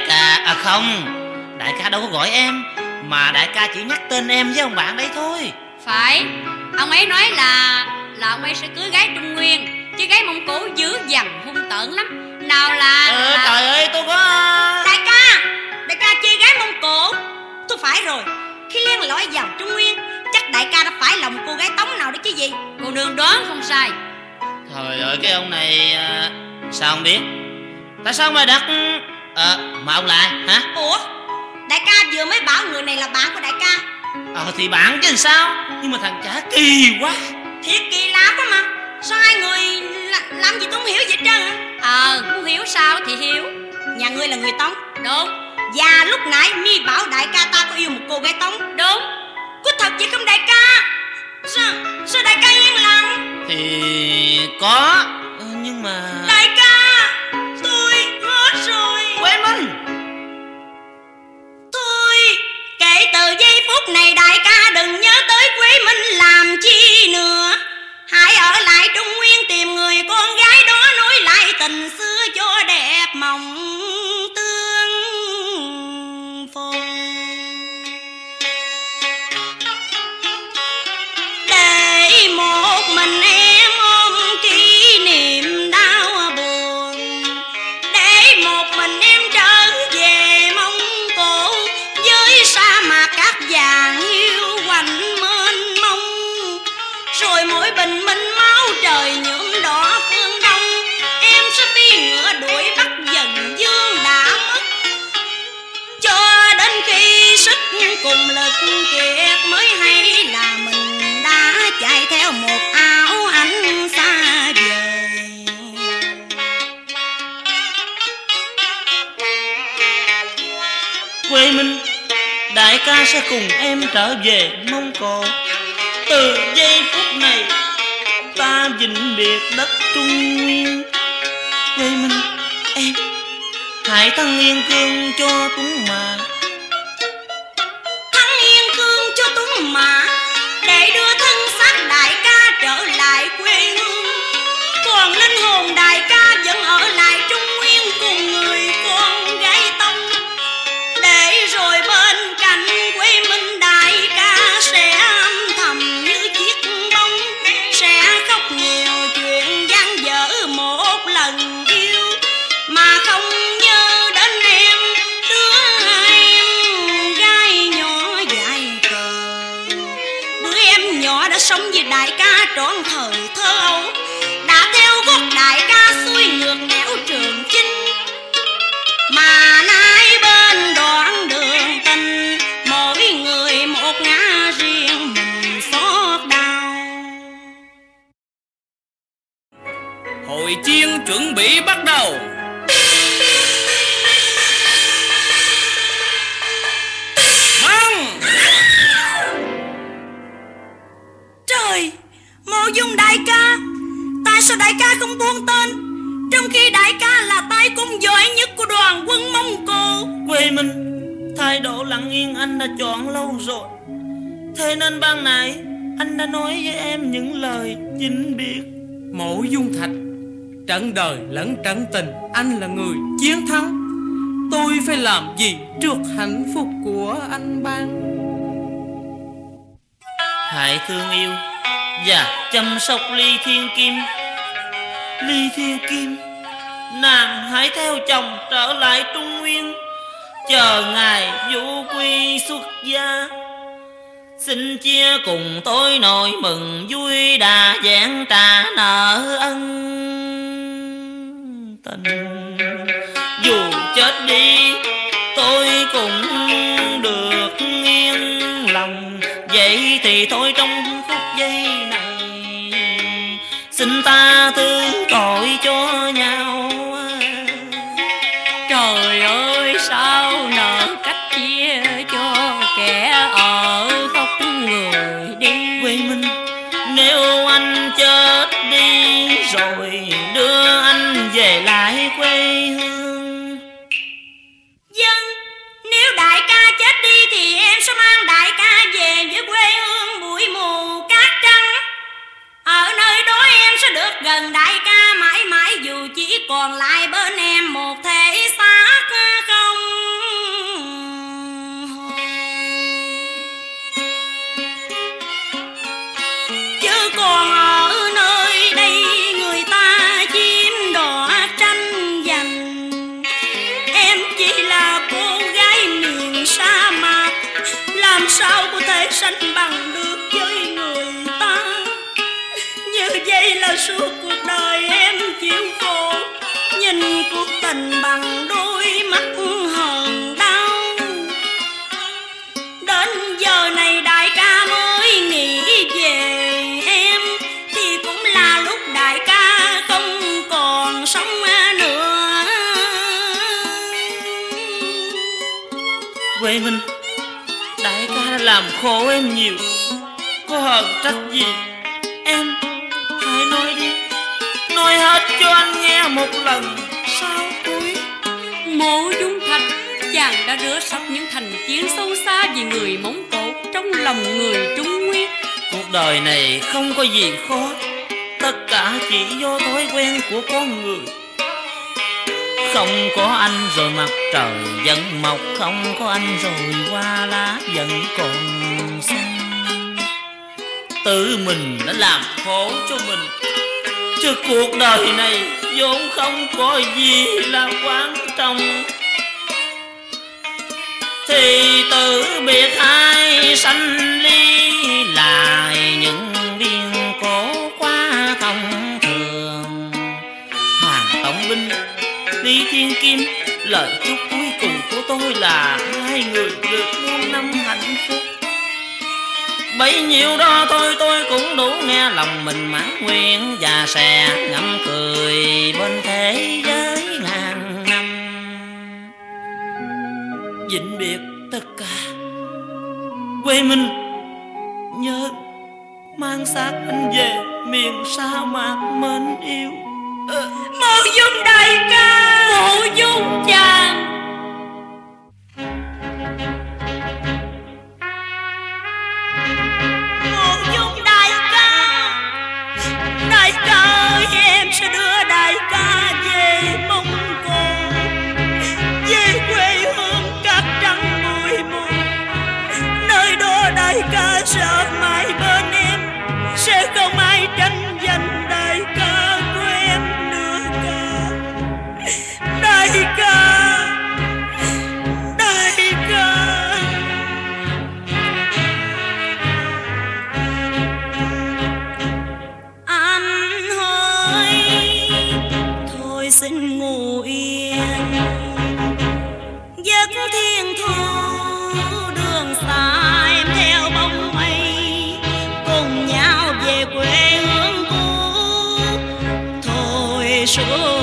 ca không, đại ca đâu có gọi em, mà đại ca chỉ nhắc tên em với ông bạn đấy thôi. Phải, ông ấy nói là ông ấy sẽ cưới gái Trung Nguyên, chứ gái Mông Cổ dữ dằn hung tợn lắm. Nào là Trời ơi, tôi có... Đại ca chê gái Mông Cổ. Tôi phải rồi, khi len lỏi vào Trung Nguyên, chắc đại ca đã phải lòng cô gái Tống nào đó chứ gì. Cô nương đoán không sai. Trời ơi, cái ông này sao không biết? Tại sao mà đặt... mà ông lại hả? Ủa, đại ca vừa mới bảo người này là bạn của đại ca. Thì bạn chứ sao. Nhưng mà thằng chả kỳ quá. Thiệt kỳ lạ quá mà. Sao hai người làm gì tôi không hiểu vậy trơn hả? Không hiểu sao thì hiểu. Nhà ngươi là người Tống? Đúng. Và lúc nãy mi bảo đại ca ta có yêu một cô gái Tống? Đúng. Có thật vậy không đại ca? Sao đại ca yên lặng? Thì có, nhưng mà... Đại ca, tôi hết rồi. Quế Minh. Thôi, kể từ giây phút này đại ca đừng nhớ tới Quế Minh làm chi nữa. Hãy ở lại Trung Nguyên tìm người con gái đó, nối lại tình xưa cho đẹp mộng tương phùng. Để một mình em ôm kỷ niệm đau buồn, để một mình em trở về Mông Cổ với sa mạc cát vàng hiu quạnh mênh mông. Rồi mỗi bình minh máu trời nhuộm đỏ phương đông, em sẽ phi ngựa đuổi bắt dần dương đã mất, cho đến khi sức cùng lực kiệt mới hay là mình đã chạy theo một áo ánh xa vời. Quế Minh, đại ca sẽ cùng em trở về Mông Cổ. Từ giây phút này ta vĩnh biệt đất Trung Nguyên. Quế Minh, em hãy thăng yên cương cho Tuấn Mà. Thăng yên cương cho Tuấn Mà, để đưa thân xác đại ca trở lại quê hương. Còn linh hồn đại ca vẫn ở lại Trung Nguyên cùng người con gái Tông. Để rồi bên cạnh Quế Minh đại ca sẽ âm thầm như chiếc bóng, sẽ khóc nhiều chuyện gian dở một lần yêu, mà không nhớ đến em, đứa em gái nhỏ dại khờ. Đứa em nhỏ đã sống với đại ca trọn thời thơ ấu, đã theo gót đại ca xuôi ngược nẻo Trường Chinh. Mà nay bên đoạn đường tình, mỗi người một ngã riêng mình xót đau. Hội chiên chuẩn bị bắt đầu. Bắn! Trời, Mộ Dung đại ca, tại sao đại ca không buông tên, trong khi đại ca là tay cung giỏi nhất của đoàn quân Mông Cổ? Quế Minh, thái độ lặng yên anh đã chọn lâu rồi. Thế nên ban nãy anh đã nói với em những lời vĩnh biệt. Mộ Dung Thạch, trận đời lẫn trận tình, anh là người chiến thắng. Tôi phải làm gì trước hạnh phúc của anh ban? Hãy thương yêu và chăm sóc Ly Thiên Kim. Ly Thiên Kim, nàng hãy theo chồng trở lại Trung Nguyên, chờ ngày vũ quy xuất gia. Xin chia cùng tôi nỗi mừng vui, đã vẹn trả nợ ân tình. Dù chết đi tôi cũng được yên lòng, vậy thì thôi trong phút giây này xin ta thứ tội cho nhau. Trời ơi, sao nợ cách chia cho kẻ ở khóc người đi. Quế Minh, nếu anh chết đi rồi đưa anh về lại quê hương. Dân, nếu đại ca chết đi thì em sẽ mang đại ca về với quê hương bụi mù cát trắng. Ở nơi đó em sẽ được gần đại ca mãi mãi, dù chỉ còn lại bên em một thể xác không lại sánh bằng được với người ta. Như vậy là suốt cuộc đời em chịu khổ, nhìn cuộc tình bằng đôi mắt hờn đau. Đến giờ này đại ca mới nghĩ về em, thì cũng là lúc đại ca không còn sống nữa. Quê Minh, đại ca đã làm khổ em nhiều, có hờn trách gì em hãy nói đi, nói hết cho anh nghe một lần sau cuối. Mộ Dung Thạch, chàng đã rửa sạch những thành kiến sâu xa vì người Mông Cổ trong lòng người Trung Nguyên. Cuộc đời này không có gì khó, tất cả chỉ do thói quen của con người. Không có anh rồi mặt trời vẫn mọc, không có anh rồi hoa lá vẫn còn xanh. Tự mình đã làm khổ cho mình, chứ cuộc đời này vốn không có gì là quan trọng. Thì tự biệt hai sanh ly, lại những biến cố quá thông thường. Hoàng Tông Binh, Lý Thiên Kim, lời chúc cuối cùng của tôi là hai người được muôn năm hạnh phúc. Bấy nhiêu đó thôi tôi cũng đủ nghe lòng mình mãn nguyện, và sẽ ngậm cười bên thế giới ngàn năm. Vĩnh biệt tất cả, quê mình nhớ mang xác anh về miền sa mạc mến yêu. Mộ Dung đại ca, Mộ Dung chàng. Mộ Dung đại ca, đại ca ơi, em sẽ đưa đại ca về Mông Cổ, về quê hương cát trắng bụi mù. Nơi đó đại ca sẽ ở mãi bên em, sẽ không ai tranh giành đại ca của em nữa cả. Đại ca, đại ca. Anh ơi, thôi xin ngủ yên, giấc thiên thu đường xa em theo bóng mây, cùng nhau về quê hương cũ. Thôi xuống